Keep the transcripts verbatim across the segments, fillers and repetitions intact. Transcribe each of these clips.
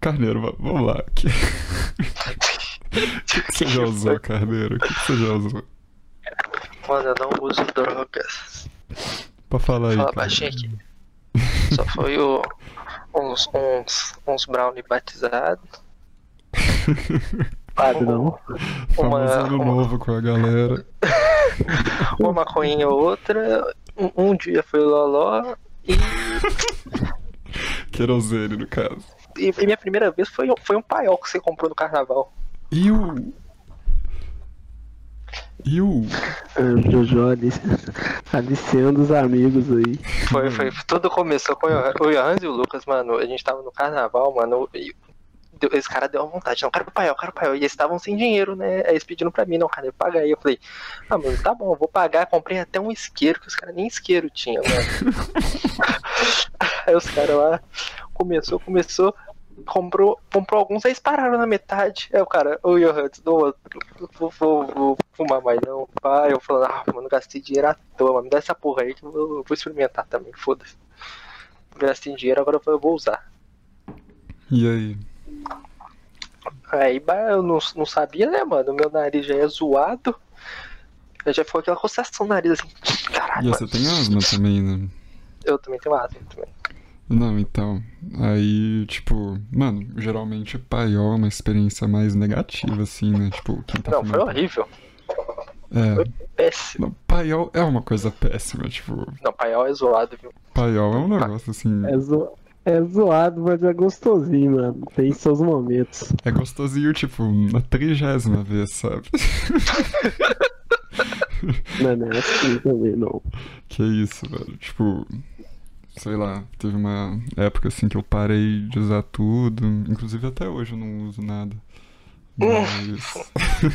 Carneiro, va- vamos lá. O que... que que você já usou, Carneiro? O que que você já usou? Mano, eu não uso drogas. Pra falar aí, Fala cara. baixinho aqui. Só foi o, uns, uns, uns brownie batizados. Padrão. Famoso Uma, ano uma, novo com a galera. uma maconhinha ou outra. Um, um dia foi loló. E, Querosene, no caso. e, e minha primeira vez foi, foi um paiol que você comprou no carnaval. E o... E o... O Jojo ali- aliciando os amigos aí. Foi, foi, tudo começou com o Johannes e o Lucas, mano. A gente tava no carnaval, mano. E deu- esse cara deu uma vontade. Não, quero o paiol, quero o paiol. E eles estavam sem dinheiro, né? Aí eles pediram pra mim, não, cara, paga aí. Eu falei, ah, mano, tá bom, eu vou pagar. Comprei até um isqueiro, que os caras nem isqueiro tinham, mano. Aí os caras lá, começou, começou, comprou, comprou alguns, aí eles pararam na metade. Aí o cara, ô Johannes, não, eu vou, vou, vou fumar mais não. Pai, eu falando, ah, mano, gastei dinheiro à toa, mano, me dá essa porra aí que eu vou, eu vou experimentar também, foda-se. Gastei dinheiro, agora eu vou usar. E aí? Aí bah, eu não, não sabia, né, mano, o meu nariz já é zoado. Eu já ficou aquela coçação no nariz, assim, caralho, E mano. você tem asma também, né? Eu também tenho asma também. Não, então. Aí, tipo, mano, geralmente paiol é uma experiência mais negativa, assim, né? Tipo, quem tá Não, foi fumando- horrível, É. foi péssimo. Não, paiol é uma coisa péssima, tipo, Não, paiol é zoado, viu? paiol é um negócio assim. É, zo... é zoado, mas é gostosinho, mano. Tem seus momentos. É gostosinho, tipo, na trigésima vez, sabe? Não, não é assim também, não. Que isso, velho. Tipo, sei lá, teve uma época assim que eu parei de usar tudo. Inclusive até hoje eu não uso nada. Mas.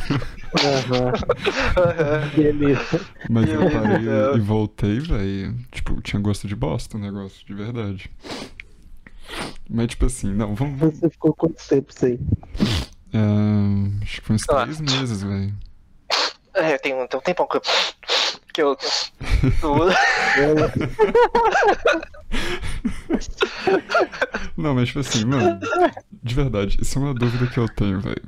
Aham. Beleza. Mas eu Meu parei Deus. e voltei, velho. Tipo, tinha gosto de bosta o negócio, de verdade. Mas tipo assim, não, vamos. Você ficou quanto tempo sem? É, acho que foi uns Ah. três meses, velho. É, tem um, tem um tempão que eu. Que eu. eu- Não, mas tipo assim, mano, de verdade, isso é uma dúvida que eu tenho, velho.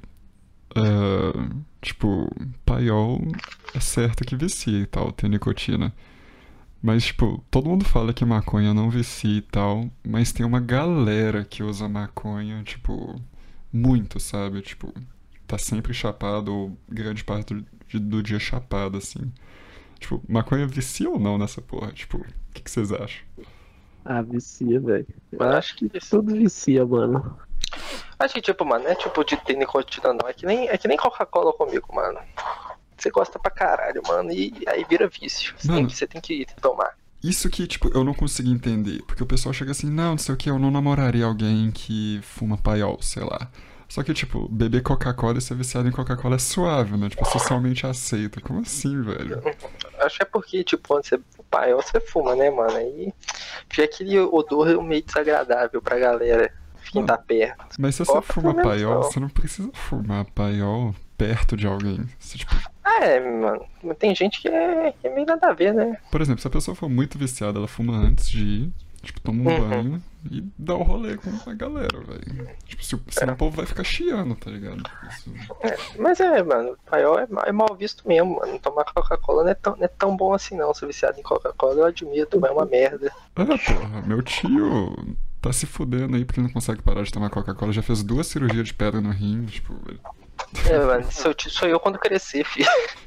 É, tipo, paiol é certo que vicia e tal, tem nicotina. Mas, tipo, todo mundo fala que maconha não vicia e tal, mas tem uma galera que usa maconha, tipo, muito, sabe? Tipo, tá sempre chapado, ou grande parte do, de- do dia chapado, assim. Tipo, maconha vicia ou não nessa porra? Tipo, o que, que vocês acham? Ah, vicia, velho. Eu Mano, acho que tudo vicia, mano. Acho que, tipo, mano, não é tipo de ter nicotina, não. É que nem, é que nem Coca-Cola comigo, mano. Você gosta pra caralho, mano, e aí vira vício. Você, tem, Mano. que- você tem que tomar. Isso que, tipo, eu não consigo entender. Porque o pessoal chega assim, não, não sei o que, eu não namoraria alguém que fuma paiol, sei lá. Só que, tipo, beber Coca-Cola e ser viciado em Coca-Cola é suave, né? Tipo, é socialmente aceito. Como assim, velho? Acho que é porque, tipo, quando você pai, você fuma, né, mano? Aí fica aquele odor meio desagradável pra galera. Quem tá perto. Mas se você Coca fuma também paiol, não. você não precisa fumar paiol perto de alguém. Você, tipo, Ah, é, mano. Tem gente que é, que é meio nada a ver, né? por exemplo, se a pessoa for muito viciada, ela fuma antes de ir, tipo, toma um Uhum. banho e dá o rolê com a galera, velho. Tipo, se, senão o povo vai ficar chiando, tá ligado? Isso. Mas é, mano, paiol é, ma- é mal visto mesmo, mano. Tomar Coca-Cola não é, tão, não é tão bom assim, não. Ser viciado em Coca-Cola, eu admito, mas é uma merda. Ah, porra, meu tio tá se fudendo aí porque não consegue parar de tomar Coca-Cola. Já fez duas cirurgias de pedra no rim, tipo, velho. É, mano, sou, sou eu quando crescer, filho.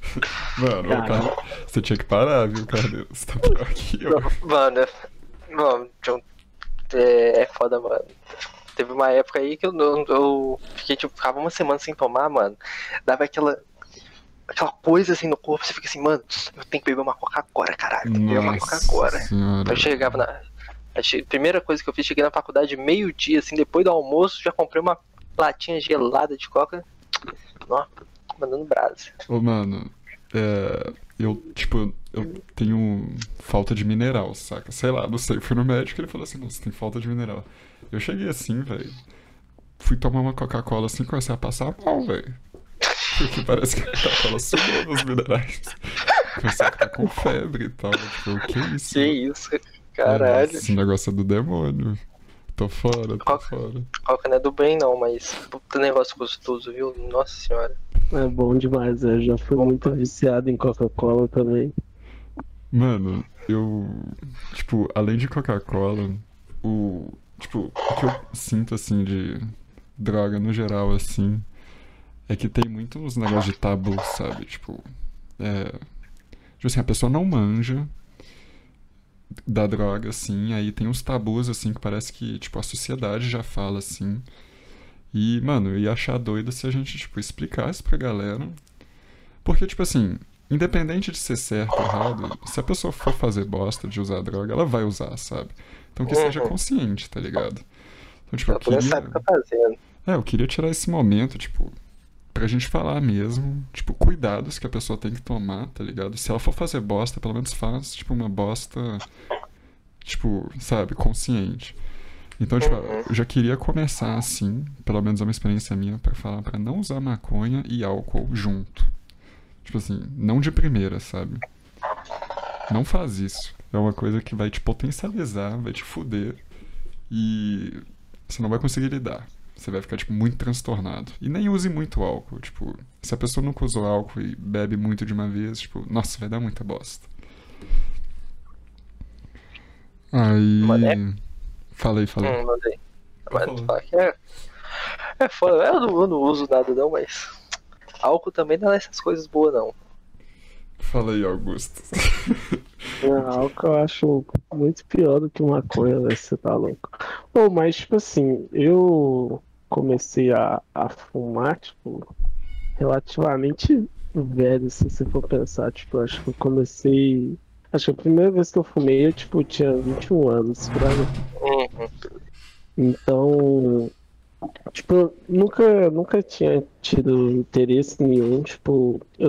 Mano, ô, Caralho. cara, você tinha que parar, viu, Carneiro? Você tá pior que eu. Mano, mano, John, é, é foda, mano. Teve uma época aí que eu, eu, eu fiquei, tipo, ficava uma semana sem tomar, mano. Dava aquela. Aquela coisa assim no corpo, você fica assim, mano, eu tenho que beber uma Coca-Cola, caralho, eu tenho que beber uma Nossa Coca-Cola. senhora. Eu chegava na. a che- Primeira coisa que eu fiz, cheguei na faculdade meio-dia, assim, depois do almoço, já comprei uma latinha gelada de Coca. Ó, mandando brasa. Ô, mano, é, eu, tipo, eu tenho falta de mineral, saca? Sei lá, não sei. Fui no médico e ele falou assim: não, você tem falta de mineral. Eu cheguei assim, velho. Fui tomar uma Coca-Cola assim e comecei a passar mal, velho. Porque parece que a Coca-Cola sugou meus minerais. Comecei a ficar com febre e tal. Tipo, o que é isso? Que isso, caralho. Esse negócio é do demônio. tô fora, tô Qual- fora. Coca não é do bem, não, mas puta negócio gostoso, viu? Nossa senhora. É bom demais, eu já fui Bom muito demais. viciado em Coca-Cola também. Mano, eu. Tipo, além de Coca-Cola, o. Tipo, o que eu sinto assim de droga no geral, assim, é que tem muito uns negócios de tabu, sabe? Tipo, é. Tipo assim, a pessoa não manja da droga, assim, aí tem uns tabus, assim, que parece que, tipo, a sociedade já fala, assim. E, mano, eu ia achar doido se a gente, tipo, explicasse pra galera. Porque, tipo assim, independente de ser certo ou errado, se a pessoa for fazer bosta de usar droga, ela vai usar, sabe? Então que seja Uhum. consciente, tá ligado? Então, tipo, eu Pelo menos sabe queria. o que tá fazendo. É, eu queria tirar esse momento, tipo, pra gente falar mesmo, tipo, cuidados que a pessoa tem que tomar, tá ligado? Se ela for fazer bosta, pelo menos faz, tipo, uma bosta, tipo, sabe, consciente. Então, tipo, Uhum. eu já queria começar assim, pelo menos é uma experiência minha, pra falar pra não usar maconha e álcool junto. Tipo assim, não de primeira, sabe? Não faz isso. É uma coisa que vai te potencializar, vai te fuder e você não vai conseguir lidar. Você vai ficar, tipo, muito transtornado. E nem use muito álcool. Tipo, se a pessoa nunca usou álcool e bebe muito de uma vez, tipo, nossa, vai dar muita bosta. Mané? Aí. Falei, falei. Hum, mandei. Pode Mas falar. falar que é. É foda. Eu não, eu não uso nada, não, mas. Álcool também não é essas coisas boas, não. Falei, Augusto. Não, o que eu acho muito pior do que maconha, né? Você tá louco. Pô, mas, tipo assim, eu comecei a, a fumar, tipo, relativamente velho, se você for pensar. Tipo, acho que eu comecei. Acho que a primeira vez que eu fumei, eu, tipo, tinha vinte e um anos, fraga. Uhum. Então, tipo, eu nunca, nunca tinha tido interesse nenhum, tipo, eu,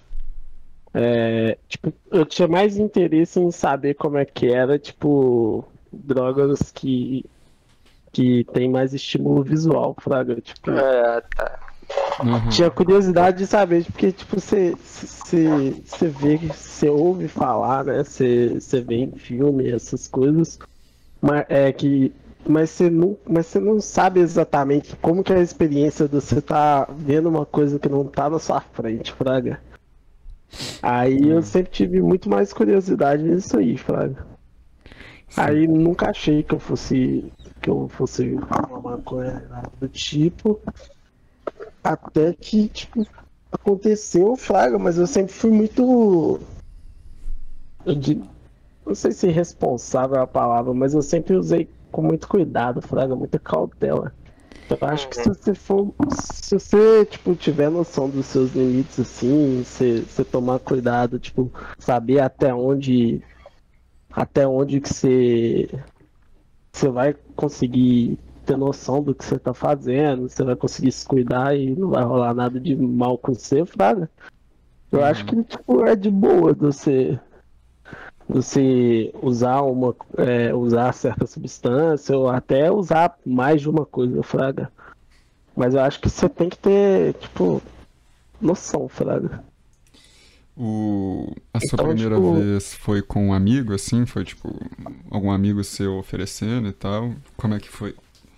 é, tipo, eu tinha mais interesse em saber como é que era, tipo, drogas que, que tem mais estímulo visual, fraga, tipo, É, tá. tinha Uhum. curiosidade de saber, porque, tipo, você você você vê, você ouve falar, né, você você vê em filme, essas coisas, mas é que mas você não, mas você não sabe exatamente como que é a experiência de você estar vendo uma coisa que não tá na sua frente, fraga. Aí eu Uhum. sempre tive muito mais curiosidade nisso aí, fraga. Sim. Aí nunca achei que eu fosse que eu fosse uma maconha nada do tipo, até que tipo aconteceu, fraga, mas eu sempre fui muito, eu digo, não sei se responsável é a palavra, mas eu sempre usei com muito cuidado, fraga, muita cautela. Eu acho que se Uhum. você for, se você, tipo, tiver noção dos seus limites, assim, você, você tomar cuidado, tipo, saber até onde, até onde que você, você vai conseguir ter noção do que você tá fazendo, você vai conseguir se cuidar e não vai rolar nada de mal com você, fraga. Eu acho Uhum. que, tipo, é de boa você, você usar uma, é, usar certa substância ou até usar mais de uma coisa, fraga. Mas eu acho que você tem que ter, tipo, noção, fraga. O... A sua Então, primeira tipo, vez foi com um amigo, assim? Foi, tipo, algum amigo seu oferecendo e tal? Como é que foi?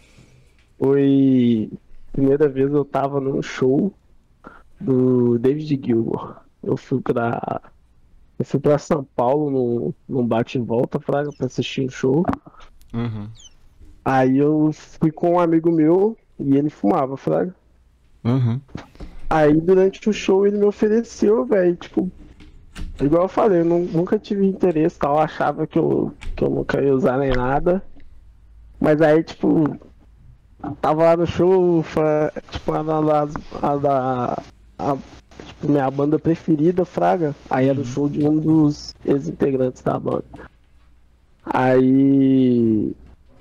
foi. Primeira vez eu tava num show do David Gilmour. Eu fui pra. Eu fui pra São Paulo num, num bate e volta, fraga, pra assistir o show. Aham. Aí eu fui com um amigo meu e ele fumava, fraga. Aham. Aí durante o show ele me ofereceu, velho, tipo, igual eu falei, eu nu- nunca tive interesse, tal, achava que eu, que eu nunca ia usar nem nada. Mas aí, tipo, tava lá no show, fa- tipo, a, da, a, da- a- tipo, minha banda preferida, Fraga. Aí era o Uhum. show de um dos ex-integrantes da banda. Aí.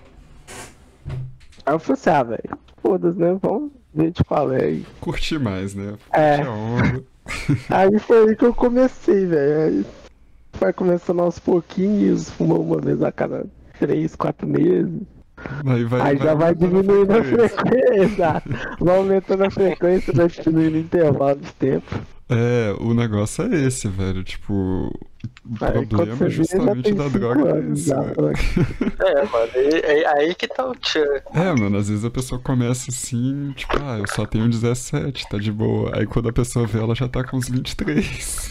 Aí eu falei assim, ah, velho, foda-se, né? Vamos ver de qual é. aí. Curti mais, né? Curti É, a onda. aí foi aí que eu comecei, velho. Aí vai começando aos pouquinhos, fumou uma vez a cada três, quatro meses. Aí vai, Aí vai já vai aumentando a diminuindo a frequência. frequência, vai aumentando a frequência, vai diminuindo o intervalo de tempo. É, o negócio é esse, velho. Tipo, O Aí, quando problema você é vê, já justamente tem da cinco droga é anos isso, já, né? Fraga. É, mano, é, é aí que tá o tchan. É, mano, às vezes a pessoa começa assim, tipo, ah, eu só tenho dezessete, tá de boa. Aí quando a pessoa vê, ela já tá com uns vinte e três.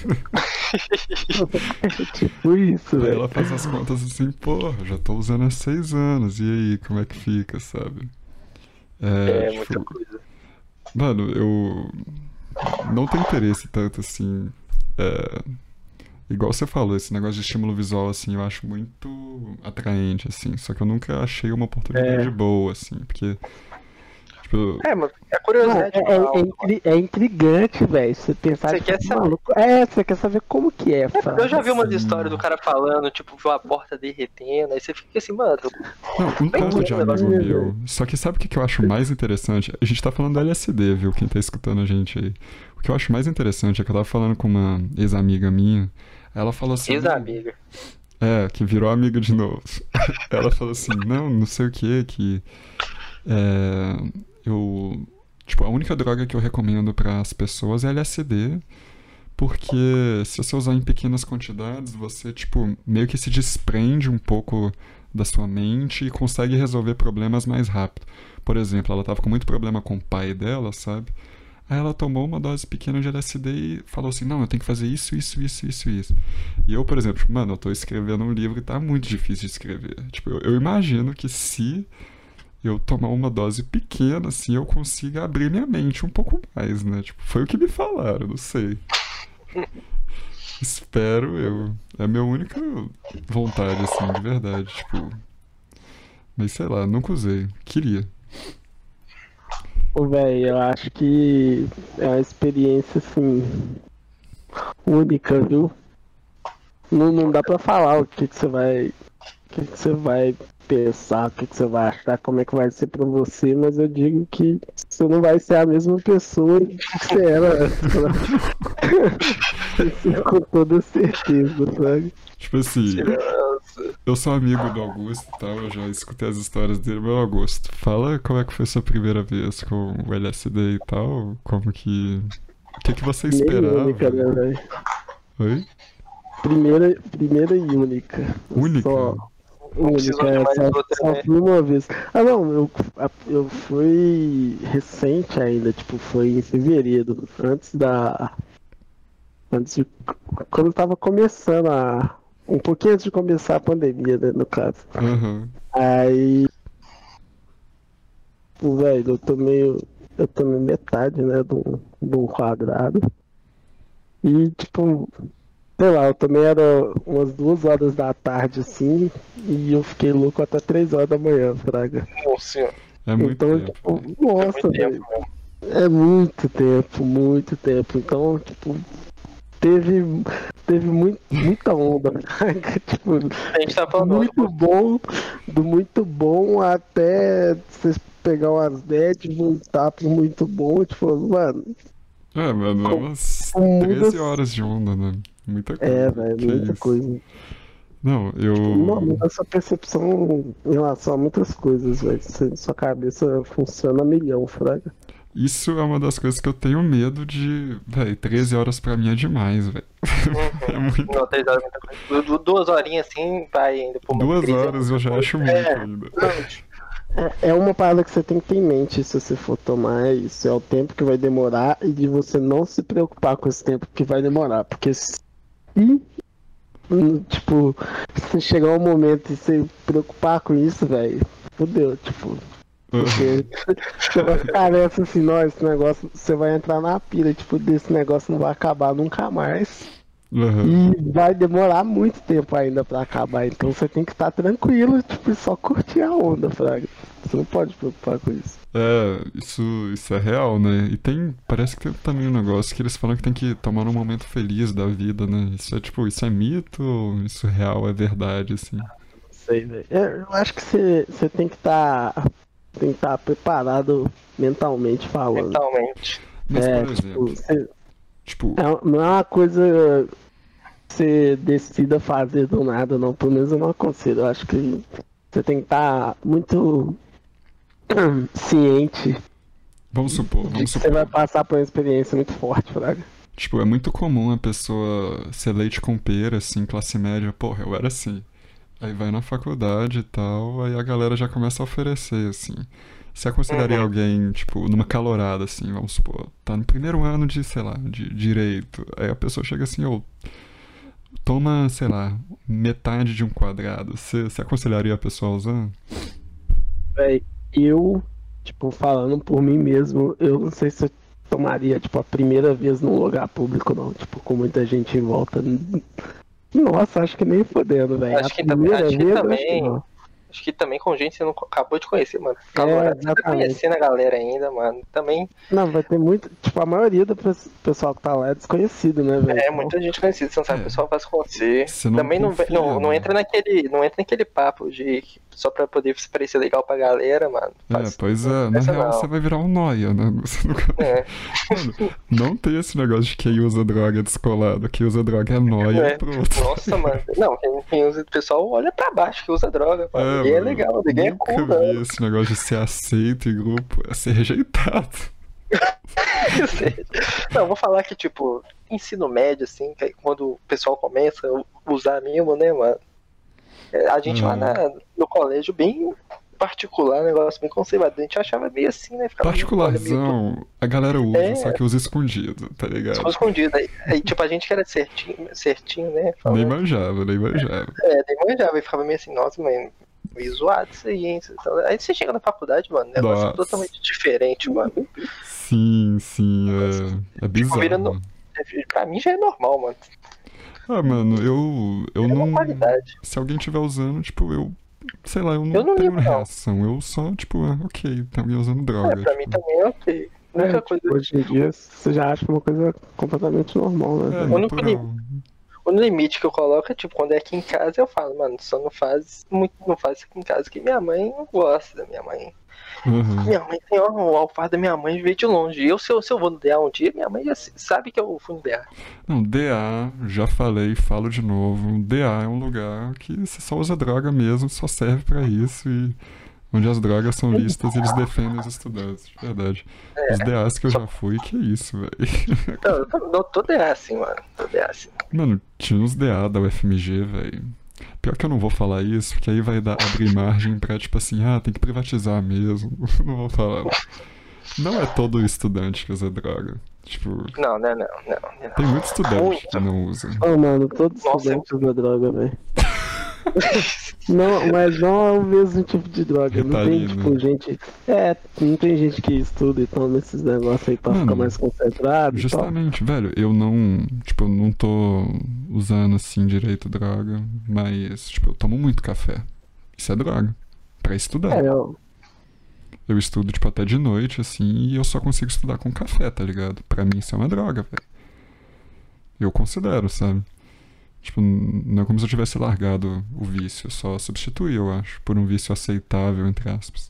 Tipo isso, Aí velho. ela faz as contas assim, porra, já tô usando há seis anos, e aí, como é que fica, sabe? É, É muita tipo, coisa. mano, eu não tenho interesse tanto assim. É, igual você falou, esse negócio de estímulo visual, assim, eu acho muito atraente, assim. Só que eu nunca achei uma oportunidade É. boa, assim, porque, tipo, É, mas é Não, curiosidade é, é, é, alta, mano. intri- é intrigante, velho. Você pensar, Você tipo, quer assim, saber? maluco. É, você quer saber como que é, Fraga. Eu já vi umas sim. histórias do cara falando, tipo, viu a porta derretendo, aí você fica assim, mano, Não, um bem tanto de doido o amigo negócio. meu. Só que sabe o que que eu acho mais interessante? A gente tá falando do L S D, viu? Quem tá escutando a gente aí. O que eu acho mais interessante é que eu tava falando com uma ex-amiga minha. Ela falou assim. Ex-amiga. É, que virou amiga de novo. Ela falou assim, não, não sei o que, que. É, eu. Tipo, a única droga que eu recomendo para as pessoas é L S D, porque se você usar em pequenas quantidades, você, tipo, meio que se desprende um pouco da sua mente e consegue resolver problemas mais rápido. Por exemplo, ela tava com muito problema com o pai dela, sabe? Aí ela tomou uma dose pequena de L S D e falou assim, não, eu tenho que fazer isso, isso, isso, isso, isso. E eu, por exemplo, mano, eu tô escrevendo um livro e tá muito difícil de escrever. Tipo, eu, eu imagino que se eu tomar uma dose pequena, assim, eu consiga abrir minha mente um pouco mais, né? Tipo, foi o que me falaram, não sei. Espero eu. É a minha única vontade, assim, de verdade, tipo... Mas sei lá, nunca usei. Queria. Ô, velho, eu acho que é uma experiência, assim, única, viu? Não, não dá pra falar o que, que você vai. O que, que você vai pensar, o que, que você vai achar, como é que vai ser pra você, mas eu digo que você não vai ser a mesma pessoa que você era antes, né? Isso com toda certeza, sabe? Tipo assim, Nossa. eu sou amigo do Augusto e tal, eu já escutei as histórias dele, mas Augusto, fala como é que foi sua primeira vez com o L S D e tal, como que... O que, que você Primeira e esperava? única, né, velho? Oi? Primeira, primeira e única. Única? Só. Não precisou Única, de é, mais só, outra, só né? fui uma vez. Ah, não, eu, a- eu fui recente ainda, tipo, foi em fevereiro, antes da. Antes de. Quando tava começando a. Um pouquinho antes de começar a pandemia, né, no caso. Aham. Aí. Pô, velho, eu tomei. Eu tomei metade, né, do, do quadrado. E, tipo, sei lá, eu também era umas duas horas da tarde, assim, e eu fiquei louco até três horas da manhã, fraga. Nossa senhora. É muito Então, tempo. tipo, Né? nossa, Muito tempo velho, mesmo. é muito tempo, muito tempo. Então, tipo, teve, teve muito, muita onda, fraga. Tipo, A gente tá falando, muito bom, do muito bom até vocês pegar umas bad e voltar pro muito bom, tipo, mano, É, mano, é umas muda. treze horas de onda, né? Muita coisa. É, velho, Que muita isso. coisa. Não, eu... Não, muda sua percepção em relação a muitas coisas, velho. Você- Sua cabeça funciona a milhão, fraga. Isso é uma das coisas que eu tenho medo de... Véi, treze horas pra mim é demais, velho. É muito... Não, três horas é muita coisa. Du- du- Duas horinhas assim, vai ainda. Pô, Duas crise é horas eu já acho muito É. ainda. É, é uma parada que você tem que ter em mente se você for tomar isso. É o tempo que vai demorar e de você não se preocupar com esse tempo que vai demorar. Porque se, hum, tipo, se chegar um momento e você preocupar com isso, velho, fodeu, tipo. Porque você vai ficar nessa assim, não, esse negócio, você vai entrar na pira, tipo, desse negócio não vai acabar nunca mais. Aham. E vai demorar muito tempo ainda pra acabar, então você tem que estar tranquilo, tipo, e só curtir a onda, fraga. Você não pode se preocupar com isso. É, isso, isso é real, né? E tem, parece que tem também um negócio que eles falam que tem que tomar um momento feliz da vida, né? Isso é tipo, isso é mito ou isso é real, é verdade, assim? Não sei, velho. É, eu acho que você, você tem que estar tem que estar preparado mentalmente falando. mentalmente. Mas, é, por tipo, exemplo, você- tipo, é- não é uma coisa que você decida fazer do nada, não. Pelo menos eu não aconselho. Eu acho que você tem que estar muito ciente vamos supor, de vamos que você vai supor. passar por uma experiência muito forte, fraga. Tipo, é muito comum a pessoa ser leite com pera, assim, classe média. Porra, eu era assim. Aí vai na faculdade e tal, aí a galera já começa a oferecer, assim. Você aconselharia Uhum. alguém, tipo, numa calorada, assim, vamos supor, tá no primeiro ano de, sei lá, de direito. Aí a pessoa chega assim, ô, toma, sei lá, metade de um quadrado. Você você aconselharia a pessoa a usar? Véi, eu, tipo, falando por mim mesmo, eu não sei se eu tomaria, tipo, a primeira vez num lugar público, não. Tipo, com muita gente em volta. Nossa, acho que nem fodendo, velho. A Acho que também, primeira acho que vez, eu acho que também, não. acho que também com gente que você não acabou de conhecer, mano. É, Calorado, você tá exatamente. conhecendo a galera ainda, mano. Também Não, vai ter muito. Tipo, a maioria do pes- pessoal que tá lá é desconhecido, né, velho? é Então, muita gente conhecida, você não sabe o que o É, pessoal faz com você. você não Também não, vem- confia, não, não né? entra naquele, não entra naquele papo de que só pra poder se parecer legal pra galera, mano. É, Faz, pois não é, na essa real você não. vai virar um nóia, né? Você nunca... É, Mano, não tem esse negócio de quem usa droga descolado. Quem usa droga é nóia e é. pronto. Nossa, mano. Não, quem, quem usa, o pessoal olha pra baixo que usa droga, mano. É, Ninguém é mano, legal, ninguém é nunca cool, não. vi esse negócio de ser aceito em grupo, é ser rejeitado. Eu sei. Não, vou falar que, tipo, ensino médio, assim, que aí quando o pessoal começa a usar mesmo, né, mano? É, a gente lá Aham. na- no colégio, bem particular, negócio bem conservador, a gente achava meio assim, né? Ficava meio, olha, meio todo Particularzão, a galera usa, só é, que usa escondido, tá ligado? escondido. Aí, aí, tipo, a gente que era certinho, certinho, né? Nem Falando, manjava, nem manjava. é, nem manjava, e ficava meio assim, nossa, mãe, meio zoado isso aí, hein? Então, aí você chega na faculdade, mano, o negócio é Nossa. totalmente diferente, mano. Sim, sim, é, é Tipo, vira no, bizarro. pra mim já é normal, mano. Ah, mano, eu, eu É uma não. qualidade. Se alguém estiver usando, tipo, eu. Sei lá, eu não Eu não tenho ligo, não. reação. Eu só, tipo, ah, ok, tem alguém usando É, droga. pra mim Tipo, também é ok. A é, única tipo, coisa, hoje em dia você já acha uma coisa completamente normal, né, é o velho? único, lim- natural. o limite que eu coloco é, tipo, quando é aqui em casa, eu falo, mano, só não faz muito, não faz isso aqui em casa que minha mãe não gosta da minha mãe. Aham. Minha mãe tem ó, o alfar da minha mãe veio de longe. E eu, se eu, se eu vou no D A um dia, minha mãe já s- sabe que eu fui no D A. Não, D A, já falei, falo de novo. D A é um lugar que você só usa droga mesmo, só serve pra isso e onde as drogas são listas eles defendem os estudantes, de verdade. Os D As que eu Só, já fui, que isso, velho. não, eu tô, eu tô D A assim, mano. Tô D A assim. Mano, tinha uns D A da U F M G, velho. Pior que eu não vou falar isso, porque aí vai dar, abrir margem pra, tipo assim, ah, tem que privatizar mesmo. Não vou falar. Não é todo estudante que usa droga. Tipo, Não, né, não, não, não. tem muito estudante que Muito. não usa. Ô, mano, todo Nossa, estudante usa droga, velho. Não, mas não é o mesmo tipo de droga. Não tem, Ritalina. tipo, gente. É, não tem gente que estuda e toma esses negócios aí pra ficar Mano, mais concentrado e tal. justamente, velho, eu não, tipo, eu não tô usando assim direito droga, mas, tipo, eu tomo muito café. Isso é droga. Pra estudar. É, eu, Eu estudo, tipo, até de noite, assim, e eu só consigo estudar com café, tá ligado? Pra mim isso é uma droga, velho. Eu considero, sabe? Tipo, n- não é como se eu tivesse largado o vício, eu só substituí, eu acho, por um vício aceitável, entre aspas.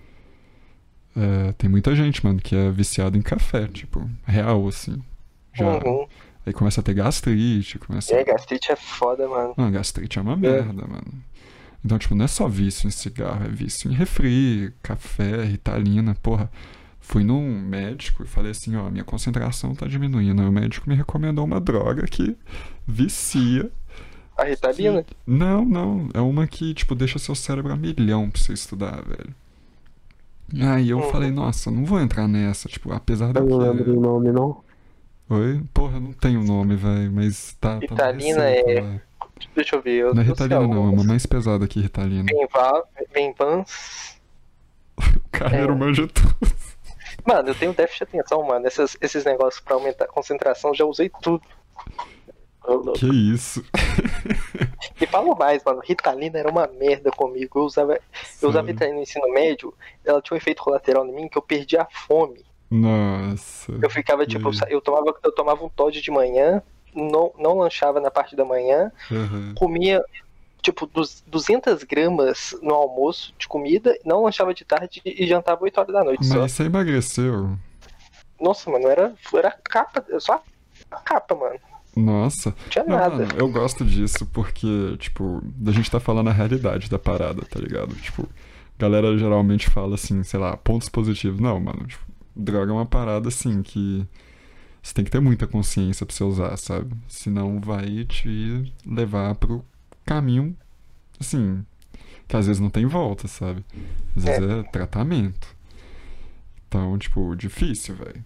É, tem muita gente, mano, que é viciado em café, tipo, real, assim. Já. uhum. Aí começa a ter gastrite, começa. É, gastrite é foda, mano. Não, gastrite é uma merda, mano. Então, tipo, não é só vício em cigarro, é vício em refri, café, ritalina, porra. Fui num médico e falei assim, ó, minha concentração tá diminuindo. Aí o médico me recomendou uma droga que vicia. A Que... Ritalina? Não, não. É uma que, tipo, deixa seu cérebro a milhão pra você estudar, velho. E aí eu Uhum. falei, nossa, não vou entrar nessa, tipo, apesar de eu eu não lembro querer. o nome, não. Oi? Porra, não tem o nome, velho, mas tá, tá na Ritalina receita é. lá. Deixa eu ver, eu, Não é eu sei Ritalina, não, é uma algumas. mais pesada que Ritalina. Benva- Benvans. O Carneiro É. manja tudo. Mano, eu tenho déficit de atenção, mano. Essas, esses negócios pra aumentar a concentração, já usei tudo. Ô, louco. Que isso? E falo mais, mano. Ritalina era uma merda comigo. Eu usava, eu usava Sério. Ritalina no ensino médio, ela tinha um efeito colateral em mim que eu perdia a fome. Nossa. Eu ficava, E tipo, eu, aí? sa- eu tomava, eu tomava um Todd de manhã, não, não lanchava na parte da manhã, Aham. comia, tipo, dos- duzentas gramas no almoço de comida, não lanchava de tarde e jantava oito horas da noite só. Mas você emagreceu? Nossa, mano, era, era capa, só a capa, mano. Nossa. Não tinha Não, nada. mano, eu gosto disso porque, tipo, a gente tá falando a realidade da parada, tá ligado? Tipo, galera geralmente fala assim, sei lá, pontos positivos. Não, mano, tipo, droga é uma parada assim que Você tem que ter muita consciência pra você usar, sabe? Senão vai te levar pro caminho, assim, que às vezes não tem volta, sabe? Às vezes é, é tratamento. Então, tipo, difícil, velho.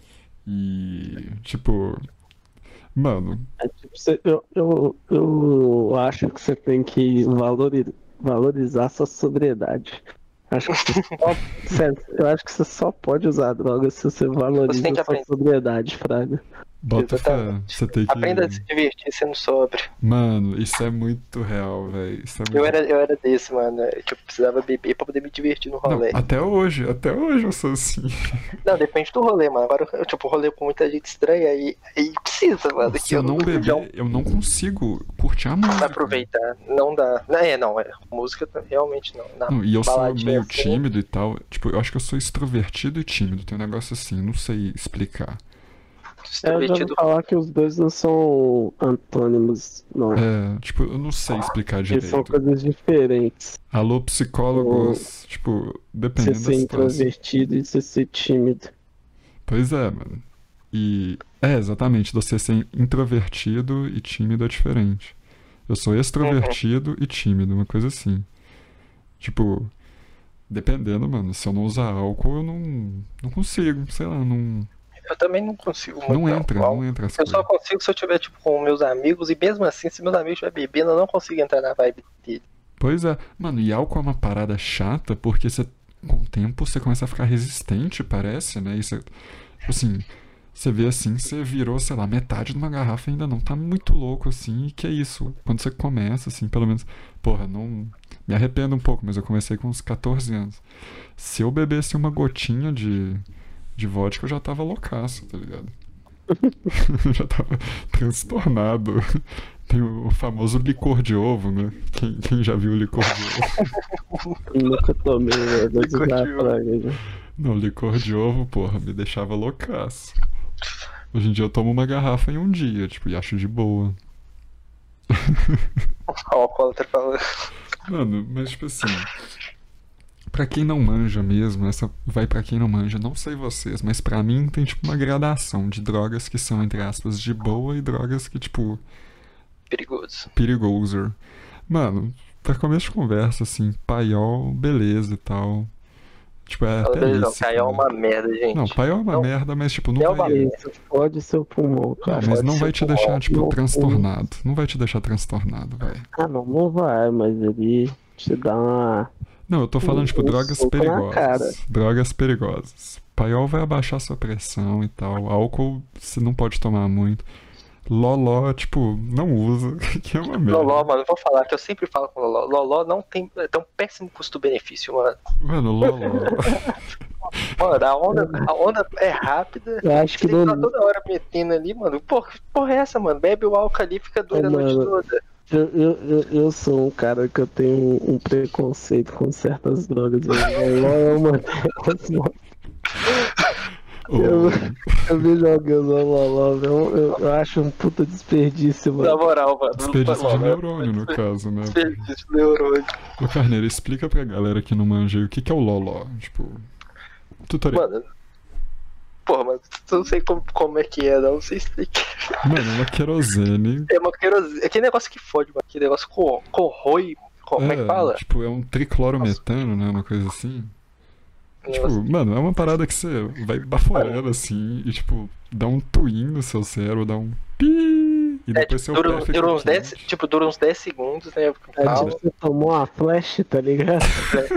E, tipo, mano. É, tipo, você- eu, eu, eu acho que você tem que valori- valorizar sua sobriedade. Acho que você só, sério, eu acho que você só pode usar droga se você valoriza tem que sua aprender. sobriedade, Fraga. Bota fé. Exatamente. Você tem que. Aprenda a se divertir sendo sóbrio. Mano, isso é muito real, velho. Isso é muito. Eu era, eu era desse, mano, que eu precisava beber pra poder me divertir no Não, rolê. até hoje, até hoje eu sou assim. Não, depende do rolê, mano. Agora, eu, tipo, rolê com muita gente estranha aí, aí precisa, mano. que Se eu não beber, eu não consigo curtir a música. aproveitar. Não dá. Não, é, não, é. Música realmente não. Na Não, e eu sou baladinha meio assim, tímido e tal. Tipo, eu acho que eu sou extrovertido e tímido. Tem um negócio assim, não sei explicar. É, eu já ouvi extrovertido. falar que os dois não são antônimos, não. É, tipo, eu não sei explicar Eles são direito. coisas diferentes. Alô, psicólogos, tipo, Você dependendo ser da situação. introvertido e você ser tímido. Pois é, mano. E é, exatamente, você ser introvertido e tímido é diferente. Eu sou extrovertido e tímido, uma coisa assim. Tipo, dependendo, mano, se eu não usar álcool, eu não, não consigo, sei lá, não, Eu também não consigo muito. não entra, Igual. não entra essa Eu só coisa. consigo se eu tiver, tipo, com meus amigos, e mesmo assim, se meus amigos estiverem bebendo, eu não consigo entrar na vibe dele. Pois é, mano, e álcool é uma parada chata porque você, com o tempo você começa a ficar resistente, parece, né? E você, tipo assim, você vê assim, você virou, sei lá, metade de uma garrafa e ainda não tá muito louco assim, e que é isso? Quando você começa, assim, pelo menos, porra, não. Me arrependo um pouco, mas eu comecei com uns catorze anos. Se eu bebesse uma gotinha de, de vodka, eu já tava loucaço, tá ligado? Eu já tava transtornado. Tem o famoso licor de ovo, né? Quem, quem já viu licor de ovo? Nunca tomei, velho. Vou Licor usar de ovo. Fraga já. Não, licor de ovo, porra, me deixava loucaço. Hoje em dia eu tomo uma garrafa em um dia, tipo, e acho de boa. O alcoólatra falando. Mano, mas tipo assim, pra quem não manja mesmo, essa vai pra quem não manja, não sei vocês, mas pra mim tem tipo uma gradação de drogas que são, entre aspas, de boa e drogas que, tipo, Perigoso. perigoso. Mano, pra começo de conversa, assim, paiol, beleza e tal. Tipo, é Fala, até beleza, isso. Caio é uma merda, gente. Não, paiol é uma Não, merda, mas tipo, não é uma vai. merda. Isso pode ser o pulmão, Não, cara. mas pode não ser vai te pulmão. deixar, tipo, Não, transtornado. Não vai te deixar transtornado, vai. Ah, não, não vai, mas ele te dá uma. Não, eu tô falando, tipo, Um drogas soco na cara. perigosas. Drogas perigosas. Paiol vai abaixar sua pressão e tal. Álcool você não pode tomar muito. Loló, tipo, não usa, que é uma merda. Loló, mano, eu vou falar que eu sempre falo com Loló. Loló não tem, tem um péssimo custo-benefício, mano. Mano, Loló. Mano, a onda, a onda é rápida. Eu acho que Você tem que não. estar toda hora metendo ali, mano. Porra, que porra é essa, mano? Bebe o álcool ali e fica doido Ô, a noite mano. toda. Eu, eu, eu, eu sou um cara que eu tenho um, um preconceito com certas drogas. velho. Loló é uma delas, mano. Ô, Eu, eu vi jogando Loló, eu, eu, eu acho um puta desperdício, Na mano. moral, mano. desperdício de Loló, neurônio, no caso, né? Desperdício de neurônio. Ô, Carneiro, explica pra galera que não manja aí o que que é o Loló. Tipo, tutorial. Mano. Porra, mas eu não sei como, como é que é, não. Não sei explicar. Mano, é uma querosene. É uma querosene. Aquele negócio que fode, mano. Aquele negócio co- corrói. co- Como é que fala? Tipo, é um triclorometano, né? Uma coisa assim. Tipo, Negócio- mano, é uma parada que você vai baforando assim e, tipo, dá um twin no seu cérebro, dá um pi e É, depois tipo, seu dura, pé fica dura uns dez, quente. tipo, dura uns dez segundos, né? É Fala. tipo, você tomou uma flash, tá ligado?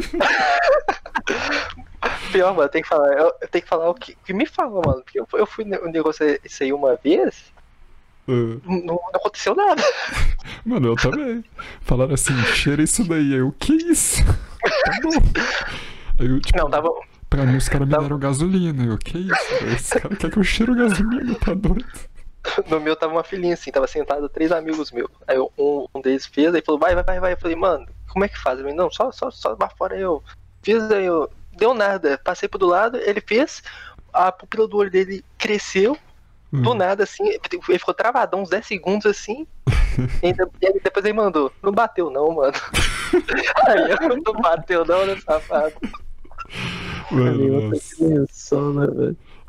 Pior, mano, tem que falar, eu, eu tenho que falar o que, que me fala, mano. Porque eu, eu fui no negócio isso aí uma vez, Ah, não, não aconteceu nada. mano, eu também. Falaram assim, cheira isso daí. Aí eu, que isso? Tá bom. Aí eu, tipo, Não, tava. pra mim os caras me tava- deram gasolina. Eu, que isso? Aí esse cara quer que eu cheiro gasolina, tá doido? No meu tava uma filhinha assim, tava sentado três amigos meus. Aí eu- um, um deles fez, aí falou, vai, vai, vai, vai. Eu falei, mano, como é que faz? Ele, não, só, só, só lá fora eu. Fiz, aí eu. Deu nada. Passei pro do lado, ele fez, a pupila do olho dele cresceu, do Hum. nada, assim, ele ficou travadão uns dez segundos assim. E ainda- e aí depois ele mandou, não bateu não, mano. Aí eu, não bateu não, né, safado? Ali Mano, outra nossa. dimensão, né, velho?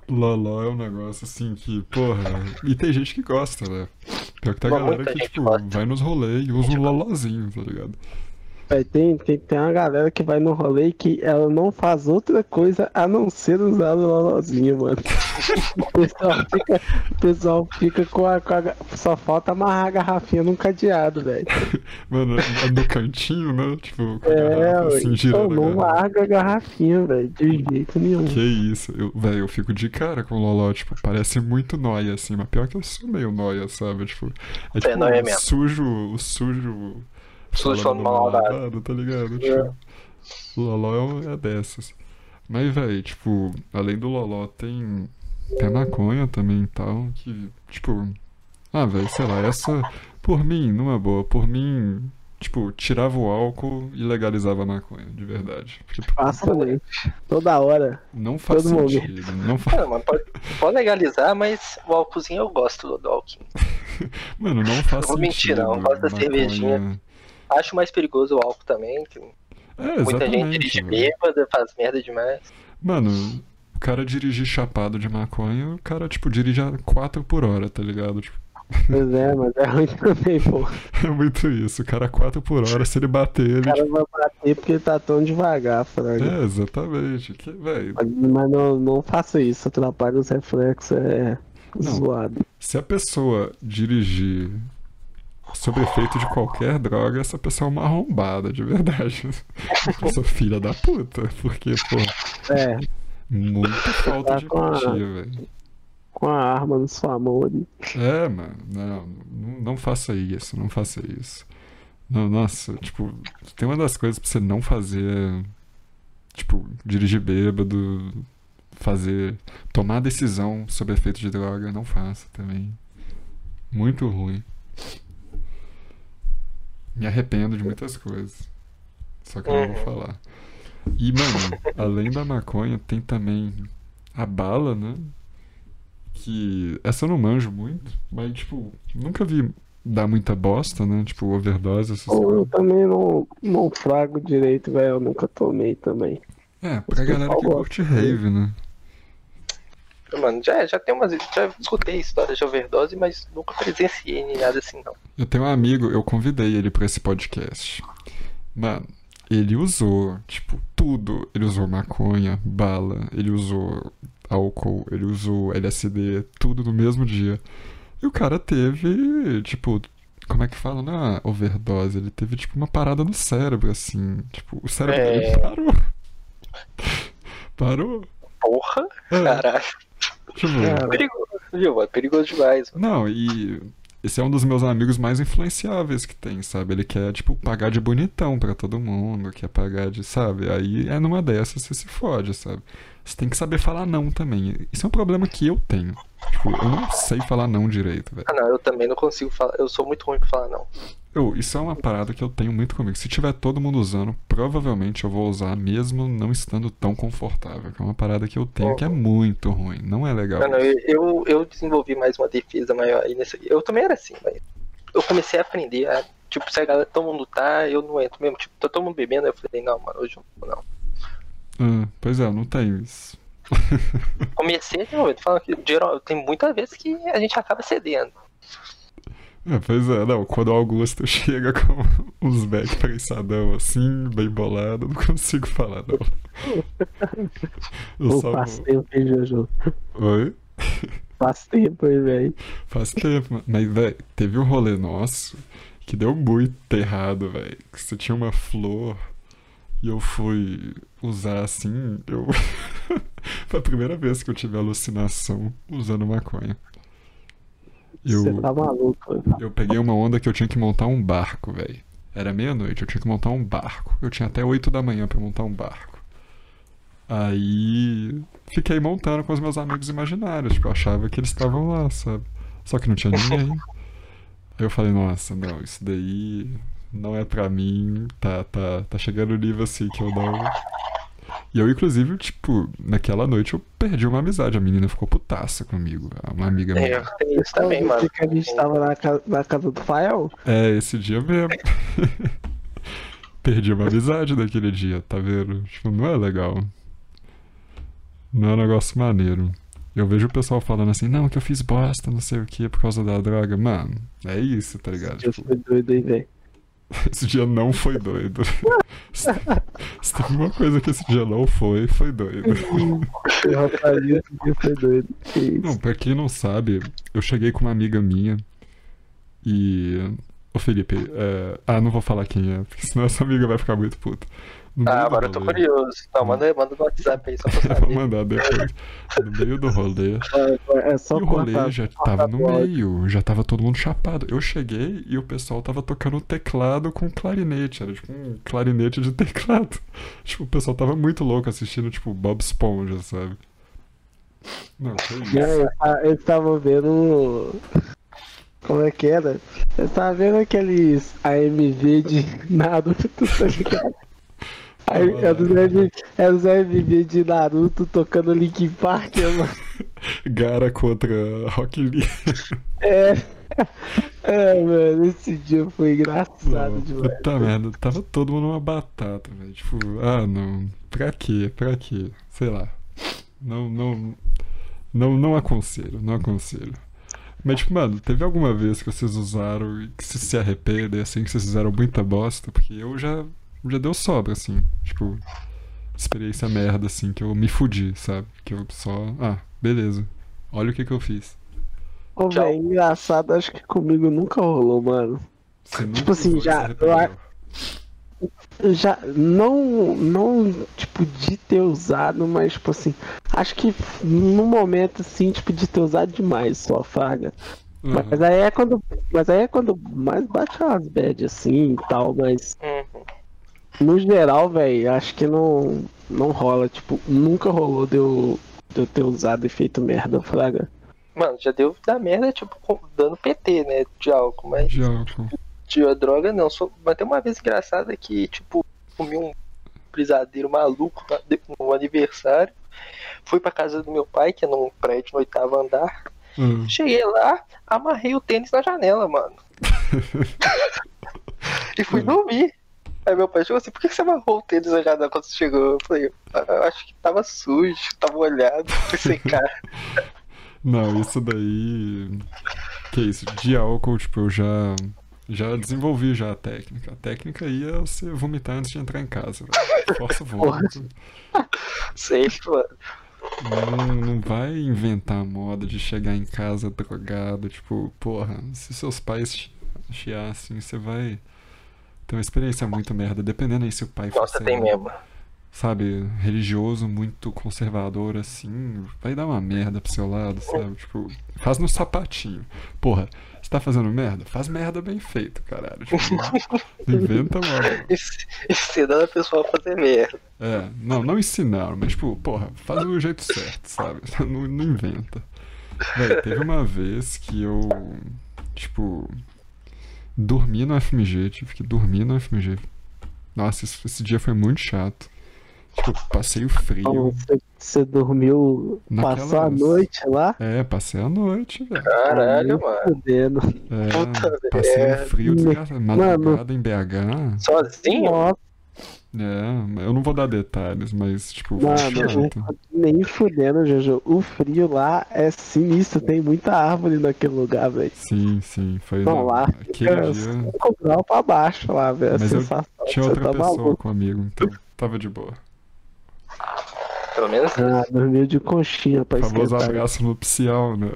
Loló é um negócio assim que, porra. E tem gente que gosta, né? Pior que tem a Mas galera muita que, gente tipo, gosta. vai nos rolês e usa um lolózinho, tá ligado? Véi, tem, tem, tem uma galera que vai no rolê que ela não faz outra coisa a não ser usar o lolozinho, mano. O pessoal fica, o pessoal fica com a, com a- Só falta amarrar a garrafinha num cadeado, velho. Mano, no cantinho, né? Tipo, com a É, garrafa ué. assim, Pô, girando a não garrafa. larga a garrafinha, velho, de jeito nenhum. Que isso, eu, velho, eu fico de cara com o Loló, tipo, parece muito nóia, assim, mas pior que eu sou meio nóia, sabe? Tipo, é Você é tipo nóia o mesmo. sujo, o sujo Sujo falando falando mal mal lavado. lavado, tá ligado? Tipo, o Loló é um- é dessas. Mas, velho, tipo, além do Loló, tem, tem a maconha também e tal, que, tipo, ah, velho, sei lá, essa, por mim, numa boa, por mim, tipo, tirava o álcool e legalizava a maconha, de verdade. Tipo, Facilmente. Toda hora. não faz Todo momento. sentido, não faz. Ah, mas pode, pode legalizar, mas o álcoolzinho eu gosto do álcool. Mano, não faz Não vou mentir, sentido. não. Eu gosto da maconha- cervejinha. Acho mais perigoso o álcool também. Que É, muita gente exatamente, dirige velho. bêbada, faz merda demais. Mano, o cara dirigir chapado de maconha, o cara, tipo, dirige a quatro por hora, tá ligado? Tipo, Pois é, mas é ruim também, pô. é muito isso. O cara quatro por hora, se ele bater, ele. O cara vai bater porque ele tá tão devagar, fraga. É, exatamente. Que, velho, Mas, mas não, não faça isso, atrapalha os reflexos, é Não. zoado. se a pessoa dirigir sob efeito de qualquer droga, essa pessoa é uma arrombada, de verdade. Eu sou filha da puta, porque, pô, É, muita falta de Tá com a- empatia, velho. com a arma na sua mão ali. É, mano, não, não, não faça isso, não faça isso. Não, nossa, tipo, tem uma das coisas pra você não fazer, tipo, dirigir bêbado, fazer, tomar decisão sob efeito de droga, não faça também. Muito ruim. Me arrependo de muitas coisas. Só que eu não vou falar. E, mano, além da maconha, tem também a bala, né? Que essa eu não manjo muito, mas, tipo, nunca vi dar muita bosta, né? Tipo, overdose, essas Eu coisas. também não, não frago direito, velho. Eu nunca tomei também. É, pra galera que curte rave, né? Mano, já, já tem umas. Já escutei histórias de overdose, mas nunca presenciei nem nada assim, não. Eu tenho um amigo, eu convidei ele pra esse podcast. Mano, ele usou, tipo, tudo. Ele usou maconha, bala, ele usou álcool, ele usou L S D, tudo no mesmo dia. E o cara teve, tipo, como é que fala? Não é overdose, ele teve, tipo, uma parada no cérebro, assim. Tipo, o cérebro É. dele parou. Parou. Porra, É, caralho. tipo, Cara, Perigoso, viu? mano? Perigoso demais, mano. não, e esse é um dos meus amigos mais influenciáveis que tem, sabe? Ele quer, tipo, pagar de bonitão pra todo mundo, quer pagar de, sabe? Aí é numa dessas você se fode, sabe? Você tem que saber falar não também. Isso é um problema que eu tenho. Tipo, eu não sei falar não direito, velho. Ah, não, eu também não consigo falar. Eu sou muito ruim pra falar, não. Eu, isso é uma parada que eu tenho muito comigo. Se tiver todo mundo usando, provavelmente eu vou usar mesmo não estando tão confortável. Que é uma parada que eu tenho que é muito ruim. Não é legal. Não, não, isso. eu, eu, eu desenvolvi mais uma defesa maior aí nesse. Eu também era assim, mas eu comecei a aprender a. Tipo, se a galera, todo mundo tá, eu não entro mesmo. Tipo, tá todo mundo bebendo, eu falei, não, mano, hoje eu não vou, não. Ah, pois é, eu não tenho isso. Comecei de momento, falando que geral, tem muitas vezes que a gente acaba cedendo. É, pois é, não, quando o Augusto chega com uns back prensadão assim, bem bolado, eu não consigo falar, não. Eu pô, só faz vou... tempo, hein, Jojo? Oi? Faz tempo, hein, velho. Faz tempo, mano. Mas, velho, teve um rolê nosso que deu muito errado, velho. Que você tinha uma flor e eu fui usar assim, eu... Foi a primeira vez que eu tive alucinação usando maconha. Eu... Você tá maluco, velho. Eu peguei uma onda que eu tinha que montar um barco, velho. Era meia-noite, eu tinha que montar um barco. Eu tinha até oito da manhã pra montar um barco. Aí fiquei montando com os meus amigos imaginários, tipo, eu achava que eles estavam lá, sabe? Só que não tinha ninguém. Aí eu falei, nossa, não, isso daí não é pra mim, tá, tá, tá chegando o nível assim que eu não. E eu, inclusive, tipo, naquela noite eu perdi uma amizade. A menina ficou putaça comigo, uma amiga É, minha. eu tenho isso também, Sabe mano. que a gente tava na, ca- na casa do Fael? É, esse dia mesmo. Perdi uma amizade daquele dia, tá vendo? Tipo, não é legal. Não é um negócio maneiro. Eu vejo o pessoal falando assim, não, que eu fiz bosta, não sei o que, por causa da droga. Mano, é isso, tá ligado? Eu Tipo, fui doido aí, velho. esse dia não foi doido. Se se teve uma coisa que esse dia não foi, foi doido. O rapaz, esse dia foi doido. Que Não, isso? pra quem não sabe, eu cheguei com uma amiga minha e. Ô Felipe, é... ah, não vou falar quem é, porque senão essa amiga vai ficar muito puta. No meio Ah, do agora eu tô rolê- curioso. Não, manda, manda no WhatsApp aí só pra eu Eu vou saber. mandar depois. No meio do rolê. É é só E o rolê cortar. já cortar tava no do áudio. meio, já tava todo mundo chapado. Eu cheguei e o pessoal tava tocando teclado com clarinete, era tipo um clarinete de teclado. Tipo, o pessoal tava muito louco assistindo, tipo, Bob Esponja, sabe? Não, que E isso. aí, ah, eu tava vendo. Como é que era? Eu tava vendo aqueles A M V de Naruto, tá ligado? Aí, é dos A M V é dos A M V de Naruto tocando Linkin Park, mano. Gara contra Rock Lee. É. É, mano, esse dia foi engraçado Não, demais. puta merda, tava todo mundo uma batata, velho. Tipo, ah, não. Pra quê? Pra quê? Sei lá. Não, não. Não, não aconselho, não aconselho. Mas, tipo, mano, teve alguma vez que vocês usaram e que vocês se arrependem, assim, que vocês fizeram muita bosta? Porque eu já, já deu sobra, assim. Tipo, experiência merda, assim, que eu me fudi, sabe? Que eu só. Ah, beleza. Olha o que que eu fiz. Ô, Tchau. velho, engraçado, acho que comigo nunca rolou, mano. Você nunca Tipo assim, usou e se já- arrependeu. eu acho- Eu já não, não, tipo, de ter usado, mas, tipo assim, acho que no momento, assim, tipo, de ter usado demais só, fraga. Aham. Mas aí é quando, mas aí é quando mais bate umas bad, assim, e tal, mas Uhum. no geral, velho, acho que não, não rola, tipo, nunca rolou de eu, de eu ter usado e feito merda, fraga. Mano, já deu da merda, tipo, com- dando P T, né? De álcool, mas De álcool. de droga não. Só... Mas tem uma vez engraçada que, tipo, comi um brisadeiro maluco na- de- no aniversário. Fui pra casa do meu pai, que é num prédio no oitavo andar. Ah. Cheguei lá, amarrei o tênis na janela, mano. E fui Hum. dormir. Aí meu pai chegou assim, por que que você amarrou o tênis na janela quando você chegou? Eu falei, "Ah, eu acho que tava sujo, tava molhado, fui secar." Não, isso daí. Que isso? De álcool, tipo, eu já. Já desenvolvi já a técnica. A técnica aí é você vomitar antes de entrar em casa, velho. Força vômito. Sei, mano. Não, não vai inventar a moda de chegar em casa drogado, tipo, porra, se seus pais chi- chiassem, você vai ter uma experiência muito merda, dependendo aí se o pai for Nossa, ser, tem mesmo. sabe, religioso, muito conservador, assim, vai dar uma merda pro seu lado, sabe, tipo, faz no sapatinho. Porra, você tá fazendo merda? Faz merda bem feito, caralho, tipo, não inventa moda. Ens- Ensinando a pessoa a fazer merda. É, não, não ensinaram, mas tipo, porra, faz do jeito certo, sabe? Não, não inventa. Véi, teve uma vez que eu, tipo, dormi no F M G, tive que dormir no F M G. Nossa, esse, esse dia foi muito chato. Tipo, passei o frio. Então, você, você dormiu, Naquelas- passou a noite lá? É, passei a noite, velho. Caralho, Aí, mano. fudendo. É, Puta passei um merda. frio desgraçado. Madrugada em B H. Sozinho? Nossa, É, eu não vou dar detalhes, mas, tipo, foi mano, chato. nem fudendo, Jojo. O frio lá é sinistro, tem muita árvore naquele lugar, velho. Sim, sim, foi. Não, lá Aquele fica dia. cinco graus pra baixo lá, velho. A Mas eu sensação tinha você outra tá pessoa maluco. comigo, então tava de boa. Pelo menos isso. Ah, dormiu de conchinha pra Famoso esquentar. abraço nupcial, né?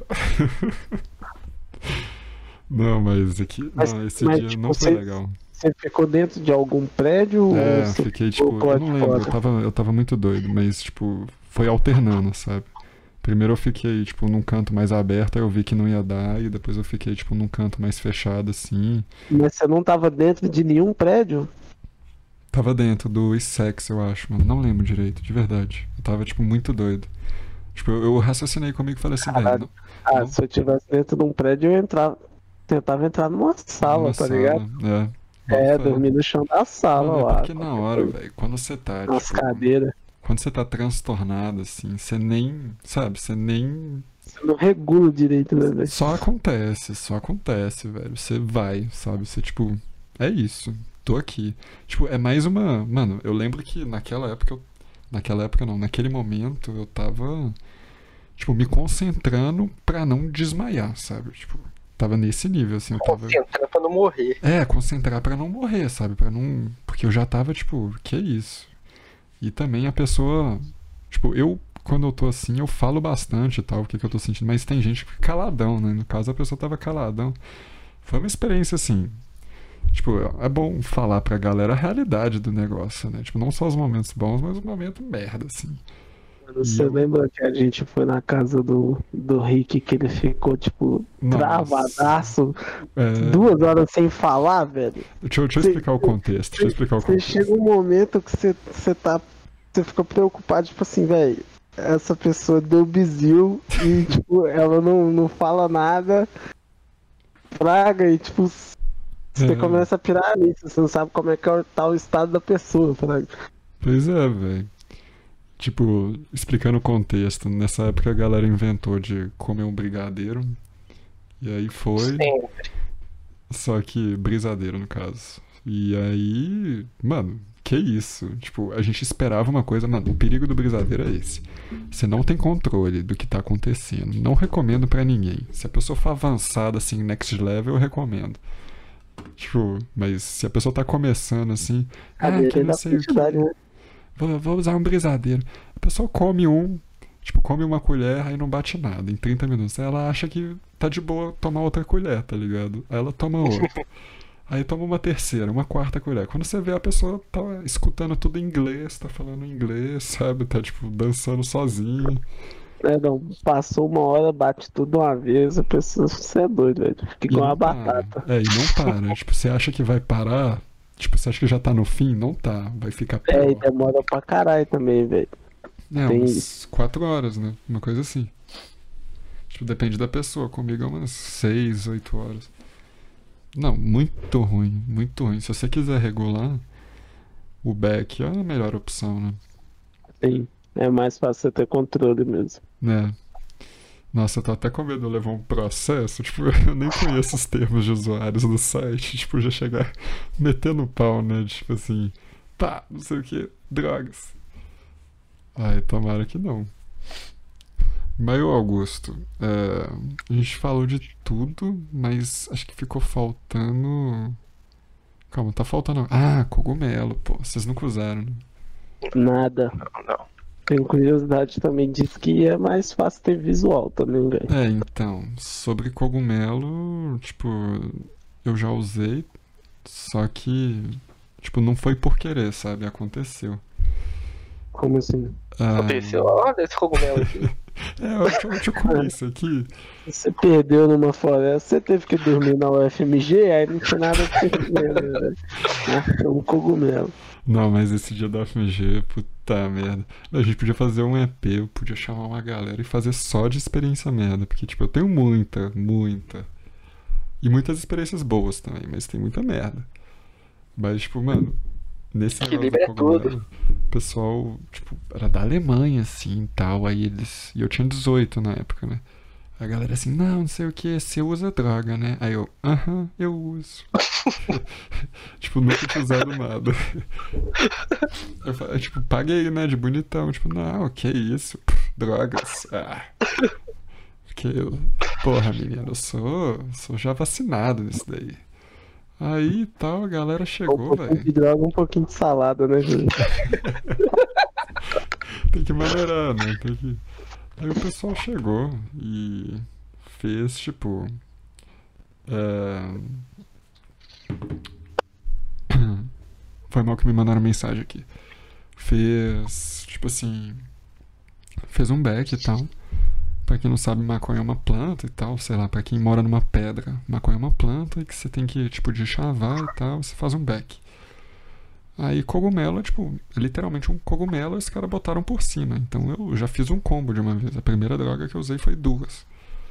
Não, mas aqui. Mas- Não, esse mas, dia tipo, não foi você- legal. Você ficou dentro de algum prédio? É, ou você fiquei ficou tipo. lá Eu de não lembro, eu fora? tava, eu tava muito doido, mas tipo, foi alternando, sabe? Primeiro eu fiquei, tipo, num canto mais aberto, aí eu vi que não ia dar, e depois eu fiquei, tipo, num canto mais fechado, assim. Mas você não tava dentro de nenhum prédio? Tava dentro do Essex, eu acho, mano. Não lembro direito, de verdade. Eu tava, tipo, muito doido. Tipo, eu, eu raciocinei comigo e falei assim, velho. Caralho. não- Ah, não- se eu tivesse dentro de um prédio, eu entrava. Tentava entrar numa sala, numa tá ligado? É. É, Bota fé. dormir no chão da sala Mano, é lá. porque na hora, velho, quando você tá, Nas tipo, cadeiras. quando você tá transtornado, assim, você nem, sabe, você nem... Você não regula direito, né, velho? Só acontece, só acontece, velho. Você vai, sabe, você, tipo, é isso, tô aqui. Tipo, é mais uma... Mano, eu lembro que naquela época, eu... naquela época não, naquele momento eu tava, tipo, me concentrando pra não desmaiar, sabe? Tipo, tava nesse nível, assim, eu tava... Concentrar pra não morrer. É, concentrar pra não morrer, sabe? Pra não... Porque eu já tava, tipo, que isso? E também a pessoa... Tipo, eu, quando eu tô assim, eu falo bastante e tal, o que que eu tô sentindo, mas tem gente que fica caladão, né? No caso, a pessoa tava caladão. Foi uma experiência, assim... Tipo, é bom falar pra galera a realidade do negócio, né? Tipo, não só os momentos bons, mas os momentos merda, assim. Você eu- lembra que a gente foi na casa do, do Rick que ele ficou, tipo, Nossa. travadaço, É, duas horas sem falar, velho? deixa, eu- deixa eu Cê- explicar o contexto. Deixa eu explicar o Você contexto. chega um momento que você, você tá. Você fica preocupado, tipo assim, velho. Essa pessoa deu bizil e, tipo, ela não, não fala nada, praga, e, tipo, você É. começa a pirar nisso, você não sabe como é que é o- tá o estado da pessoa, praga. Pois é, velho. Tipo, explicando o contexto, nessa época a galera inventou de comer um brigadeiro. E aí foi. Sempre. Só que brisadeiro, no caso. E aí. Mano, que isso? Tipo, a gente esperava uma coisa. Mano, o perigo do brisadeiro é esse. Você não tem controle do que tá acontecendo. Não recomendo pra ninguém. Se a pessoa for avançada, assim, next level, eu recomendo. Tipo, mas se a pessoa tá começando assim. A Ah, dele que é não da sei o que. quantidade, né? Vou, vou usar um brisadeiro. A pessoa come um, tipo, come uma colher, aí não bate nada em trinta minutos. Aí ela acha que tá de boa tomar outra colher, tá ligado? Aí ela toma outra. Aí toma uma terceira, uma quarta colher. Quando você vê, a pessoa tá escutando tudo em inglês, tá falando inglês, sabe? Tá, tipo, dançando sozinho. É, não, passou uma hora, bate tudo uma vez, a pessoa, você é doido, velho. Fica E igual não uma para. batata. É, e não para. Tipo, você acha que vai parar, tipo, você acha que já tá no fim? Não tá. Vai ficar É, e pior. demora pra caralho também, velho. É, tem umas quatro horas, né? Uma coisa assim. Tipo, depende da pessoa. Comigo é umas seis, oito horas. Não, muito ruim, muito ruim. Se você quiser regular, o back é a melhor opção, né? Sim, é mais fácil você ter controle mesmo. Né? Nossa, eu tô até com medo de eu levar um processo. Tipo, eu nem conheço os termos de usuários do site. Tipo, já chegar metendo o pau, né? Tipo assim, pá, não sei o que, drogas. Ai, tomara que não. Mas, ô Augusto, é, a gente falou de tudo, mas acho que ficou faltando. Calma, tá faltando. Ah, cogumelo, pô, vocês nunca usaram, né? Nada. Não, não. Tem curiosidade também, diz que é mais fácil ter visual também, velho. É, então, sobre cogumelo, tipo, eu já usei, só que, tipo, não foi por querer, sabe? Aconteceu. Como assim? Ah, Aconteceu, olha esse cogumelo aqui. é, eu, deixa eu- deixa eu comer isso aqui. Você perdeu numa floresta, você teve que dormir na U F M G, aí não tinha nada pra você comer, né, velho? É um cogumelo. Não, mas esse dia da F M G, puta merda. A gente podia fazer um E P, eu podia chamar uma galera e fazer só de experiência merda. Porque, tipo, eu tenho muita, muita. E muitas experiências boas também, mas tem muita merda. Mas, tipo, mano, nesse negócio do Equilíbrio é cogumelo, o pessoal, tipo, era da Alemanha, assim, e tal. Aí eles... E eu tinha dezoito na época, né? A galera assim, não, não sei o que, você usa droga, né? Aí eu, aham, eu uso. Tipo, nunca tinha usado nada. Eu falei, tipo, paguei, né, de bonitão. Tipo, não, que isso, pff, drogas. Ah. Porque eu, porra, menina, eu sou, sou já vacinado nisso daí. Aí tal, a galera Um chegou, pouquinho velho. de droga, um pouquinho de salada, né, velho? Tem que maneirar, né? Tem que... Aí o pessoal chegou e fez, tipo. É... Foi mal que me mandaram mensagem aqui. Fez, tipo assim. Fez um back e tal. Pra quem não sabe, maconha é uma planta e tal. Sei lá, pra quem mora numa pedra, maconha é uma planta e que você tem que, tipo, de chavar e tal. Você faz um back. Aí cogumelo é tipo, é literalmente um cogumelo e os caras botaram por cima. Então eu já fiz um combo de uma vez. A primeira droga que eu usei foi duas.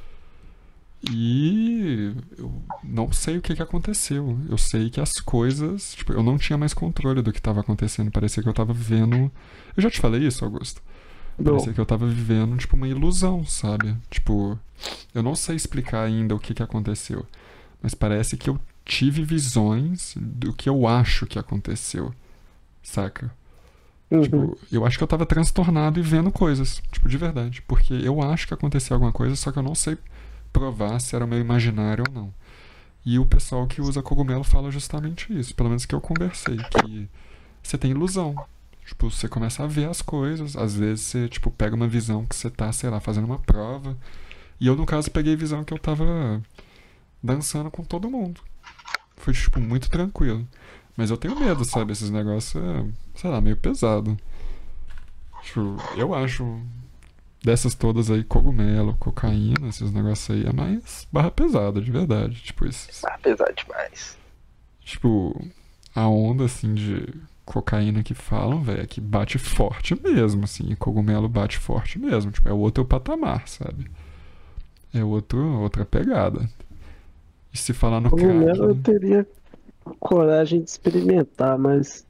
E eu não sei o que que aconteceu. Eu sei que as coisas, tipo, eu não tinha mais controle do que estava acontecendo. Parecia que eu tava vivendo. Eu já te falei isso, Augusto. Parecia Não. que eu tava vivendo, tipo, uma ilusão, sabe? Tipo, eu não sei explicar ainda o que que aconteceu. Mas parece que eu tive visões do que eu acho que aconteceu. Saca? Uhum. Tipo, eu acho que eu tava transtornado e vendo coisas, tipo, de verdade. Porque eu acho que acontecia alguma coisa, só que eu não sei provar se era meu imaginário ou não. E o pessoal que usa cogumelo fala justamente isso, pelo menos que eu conversei, que você tem ilusão. Tipo, você começa a ver as coisas, às vezes você, tipo, pega uma visão que você tá, sei lá, fazendo uma prova. E eu, no caso, peguei visão que eu tava dançando com todo mundo. Foi, tipo, muito tranquilo. Mas eu tenho medo, sabe? Esses negócios é, sei lá, meio pesado. Tipo, eu acho dessas todas aí, cogumelo, cocaína, esses negócios aí, é mais barra pesada, de verdade. Tipo, esses, Apesar demais. tipo, a onda, assim, de cocaína que falam, velho, é que bate forte mesmo, assim. E cogumelo bate forte mesmo. Tipo, é outro patamar, sabe? É outro, outra pegada. E se falar no crack, Cogumelo eu né? teria coragem de experimentar, mas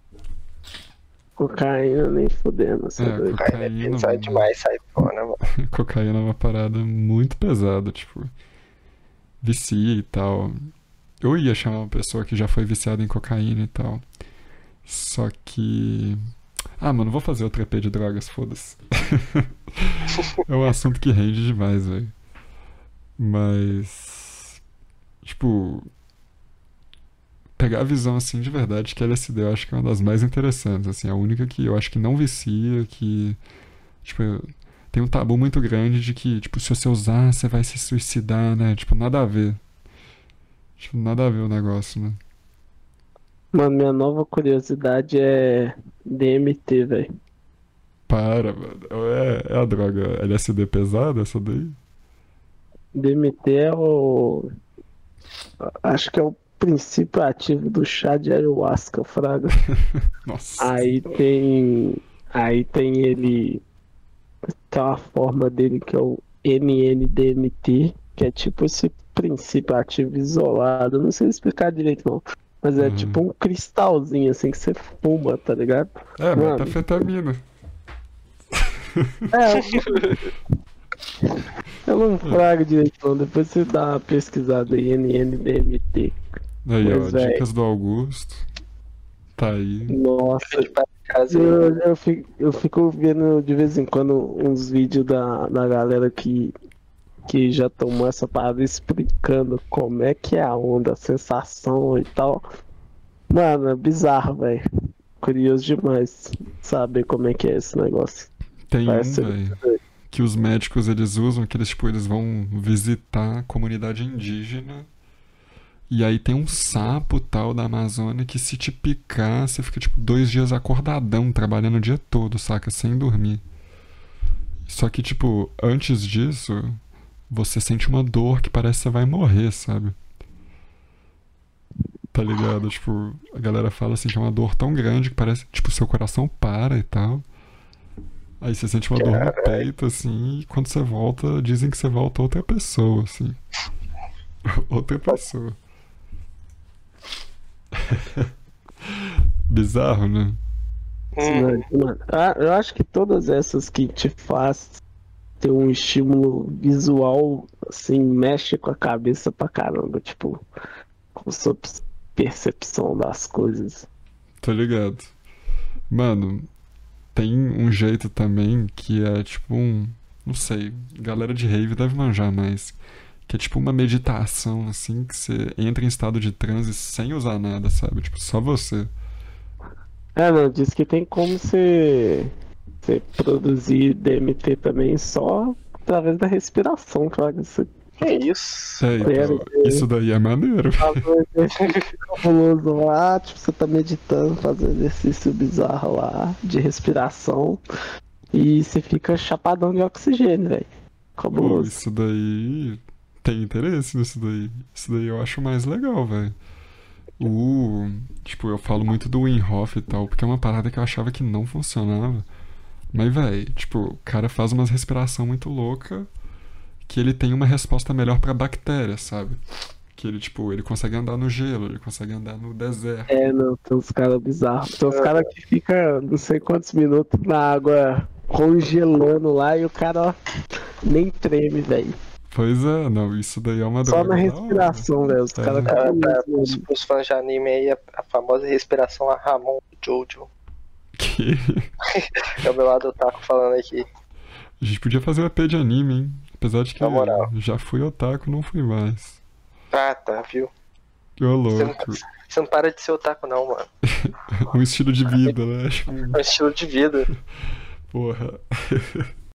cocaína nem fudendo, você é É, doido. Cocaína é cocaína, pesado mano. demais, sai fora, mano. Cocaína é uma parada muito pesada, tipo, vicia e tal. Eu ia chamar uma pessoa que já foi viciada em cocaína e tal. Só que. Ah, mano, vou fazer outro E P de drogas, foda-se. É um assunto que rende demais, velho. Mas. Tipo. Pegar a visão assim de verdade que L S D eu acho que é uma das mais interessantes, assim, a única que eu acho que não vicia, que. Tipo, tem um tabu muito grande de que, tipo, se você usar, você vai se suicidar, né? Tipo, nada a ver. Tipo, nada a ver o negócio, né? Mano, minha nova curiosidade é D M T, velho. Para, mano. É, é a droga L S D pesada, essa daí? D M T é o. Acho que é o princípio ativo do chá de ayahuasca, fraga. Nossa. Aí tem. Aí tem ele. Tem uma forma dele que é o M N D M T, que é tipo esse princípio ativo isolado. Não sei explicar direito, não. Mas é Uhum. tipo um cristalzinho assim que você fuma, tá ligado? É, Mano. metafetamina. É, eu não frago direito, não. Depois você dá uma pesquisada aí, M N D M T. Aí, ó, Mas, véi, dicas do Augusto. Tá aí. nossa. De casa aí. Eu, eu, fico, eu fico vendo de vez em quando uns vídeos da, da galera que, que já tomou essa parada explicando como é que é a onda, a sensação e tal. Mano, é bizarro, velho. Curioso demais saber como é que é esse negócio. Tem um, Parece ser velho, muito doido. que os médicos eles usam, que eles, tipo, eles vão visitar a comunidade indígena. E aí tem um sapo tal da Amazônia que se te picar, você fica, tipo, dois dias acordadão, trabalhando o dia todo, saca? Sem dormir. Só que, tipo, antes disso, você sente uma dor que parece que você vai morrer, sabe? Tá ligado? Tipo, a galera fala assim que é uma dor tão grande que parece, tipo, seu coração para e tal. Aí você sente uma dor no peito, assim, e quando você volta, dizem que você volta outra pessoa, assim. Outra pessoa. Bizarro, né? Hum, Mano, ah, eu acho que todas essas que te faz ter um estímulo visual, assim, mexe com a cabeça pra caramba, tipo, com sua percepção das coisas. Tô ligado. Mano, tem um jeito também que é tipo um. Não sei, galera de rave deve manjar mais. Que é tipo uma meditação, assim, que você entra em estado de transe sem usar nada, sabe? Tipo, só você. É, não, diz que tem como você, você produzir D M T também só através da respiração, claro. Você que isso? É, então, isso daí é maneiro. fabuloso lá, tipo, você tá meditando, fazendo exercício bizarro lá de respiração e você fica chapadão de oxigênio, velho. Pô, Cabuloso. isso daí. Tem interesse nisso daí. Isso daí eu acho mais legal, velho. O. Tipo, eu falo muito do Wim Hof e tal, porque é uma parada que eu achava que não funcionava. Mas, velho, tipo, o cara faz umas respiração muito louca que ele tem uma resposta melhor pra bactéria, sabe? Que ele, tipo, ele consegue andar no gelo, ele consegue andar no deserto. É, não, tem uns caras bizarros. Tem uns caras que ficam não sei quantos minutos na água congelando lá e o cara, ó, nem treme, velho. Pois é, não, isso daí é uma Só droga na da hora. respiração, velho. Os É. caras Ah, ficam tá, mesmo. pros, pros fãs de anime aí, a, a famosa respiração a Ramon Jojo. Que Que? É o meu lado otaku falando aqui. A gente podia fazer uma P de anime, hein? Apesar de que Na moral. já fui otaku, não fui mais. Ah, tá, viu? Ô, Você não, louco. você não para de ser otaku, não, mano. Um estilo de vida, né? Tipo, É um estilo de vida. porra.